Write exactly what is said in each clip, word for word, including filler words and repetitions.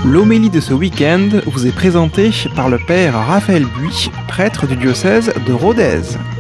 L'homélie de ce week-end vous est présentée par le père Raphaël Buy, prêtre du diocèse de Rodez.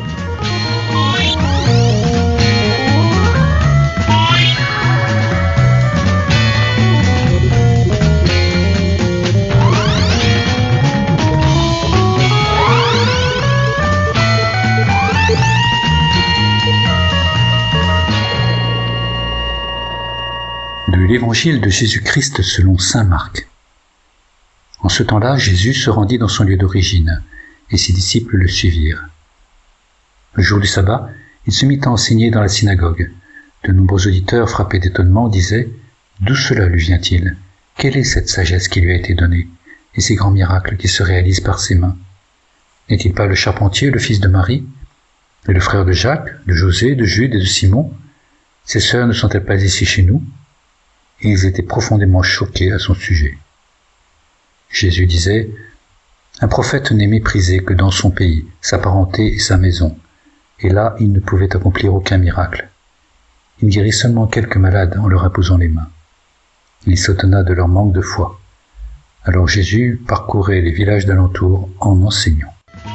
De l'Évangile de Jésus-Christ selon saint Marc. En ce temps-là, Jésus se rendit dans son lieu d'origine, et ses disciples le suivirent. Le jour du sabbat, il se mit à enseigner dans la synagogue. De nombreux auditeurs, frappés d'étonnement, disaient « D'où cela lui vient-il? Quelle est cette sagesse qui lui a été donnée, et ces grands miracles qui se réalisent par ses mains? N'est-il pas le charpentier, le fils de Marie, et le frère de Jacques, de José, de Jude et de Simon? Ses sœurs ne sont-elles pas ici chez nous ?» Et ils étaient profondément choqués à son sujet. Jésus disait « Un prophète n'est méprisé que dans son pays, sa parenté et sa maison. » Et là, il ne pouvait accomplir aucun miracle. Il guérit seulement quelques malades en leur imposant les mains. Il s'étonna de leur manque de foi. Alors Jésus parcourait les villages d'alentour en enseignant.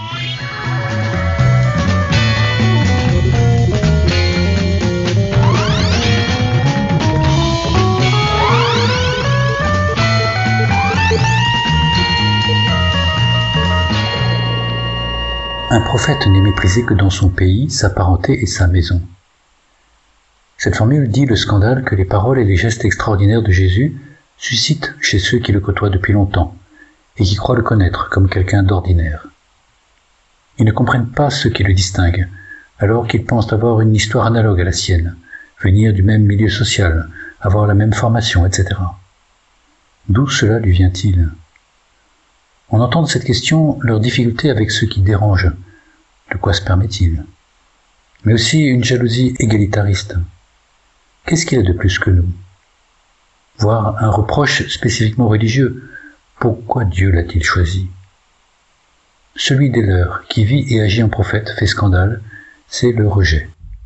Un prophète n'est méprisé que dans son pays, sa parenté et sa maison. Cette formule dit le scandale que les paroles et les gestes extraordinaires de Jésus suscitent chez ceux qui le côtoient depuis longtemps et qui croient le connaître comme quelqu'un d'ordinaire. Ils ne comprennent pas ce qui le distingue, alors qu'ils pensent avoir une histoire analogue à la sienne, venir du même milieu social, avoir la même formation, et cetera. D'où cela lui vient-il ? On entend de cette question leur difficulté avec ce qui dérange. De quoi se permet-il? Mais aussi une jalousie égalitariste. Qu'est-ce qu'il a de plus que nous? Voire un reproche spécifiquement religieux. Pourquoi Dieu l'a-t-il choisi? Celui des leurs qui vit et agit en prophète fait scandale, c'est le rejet.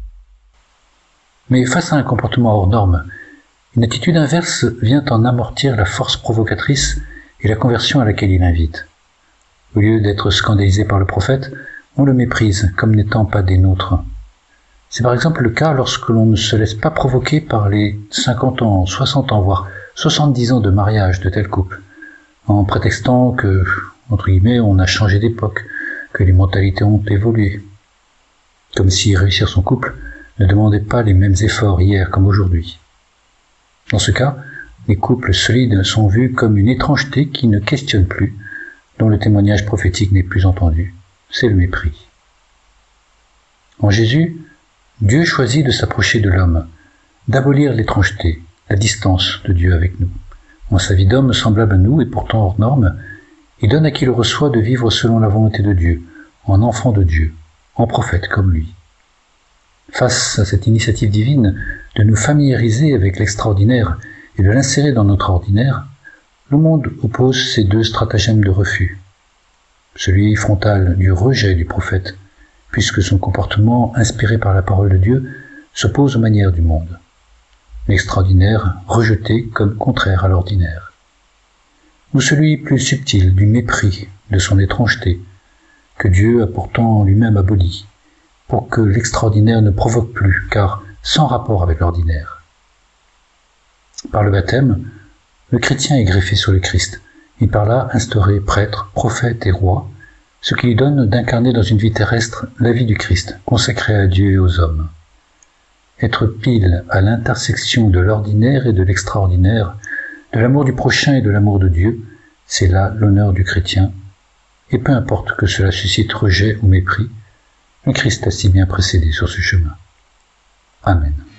Mais face à un comportement hors norme, une attitude inverse vient en amortir la force provocatrice et la conversion à laquelle il invite. Au lieu d'être scandalisé par le prophète, on le méprise comme n'étant pas des nôtres. C'est par exemple le cas lorsque l'on ne se laisse pas provoquer par les cinquante ans, soixante ans, voire soixante-dix ans de mariage de tel couple, en prétextant que, entre guillemets, on a changé d'époque, que les mentalités ont évolué. Comme si réussir son couple ne demandait pas les mêmes efforts hier comme aujourd'hui. Dans ce cas, les couples solides sont vus comme une étrangeté qui ne questionne plus, dont le témoignage prophétique n'est plus entendu. C'est le mépris. En Jésus, Dieu choisit de s'approcher de l'homme, d'abolir l'étrangeté, la distance de Dieu avec nous. En sa vie d'homme semblable à nous et pourtant hors norme, il donne à qui le reçoit de vivre selon la volonté de Dieu, en enfant de Dieu, en prophète comme lui. Face à cette initiative divine de nous familiariser avec l'extraordinaire et de l'insérer dans notre ordinaire, le monde oppose ces deux stratagèmes de refus. Celui frontal du rejet du prophète, puisque son comportement, inspiré par la parole de Dieu, s'oppose aux manières du monde. L'extraordinaire rejeté comme contraire à l'ordinaire. Ou celui plus subtil du mépris, de son étrangeté, que Dieu a pourtant lui-même aboli, pour que l'extraordinaire ne provoque plus, car sans rapport avec l'ordinaire. Par le baptême, le chrétien est greffé sur le Christ, et par là instauré prêtre, prophète et roi, ce qui lui donne d'incarner dans une vie terrestre la vie du Christ, consacrée à Dieu et aux hommes. Être pile à l'intersection de l'ordinaire et de l'extraordinaire, de l'amour du prochain et de l'amour de Dieu, c'est là l'honneur du chrétien, et peu importe que cela suscite rejet ou mépris, le Christ a si bien précédé sur ce chemin. Amen.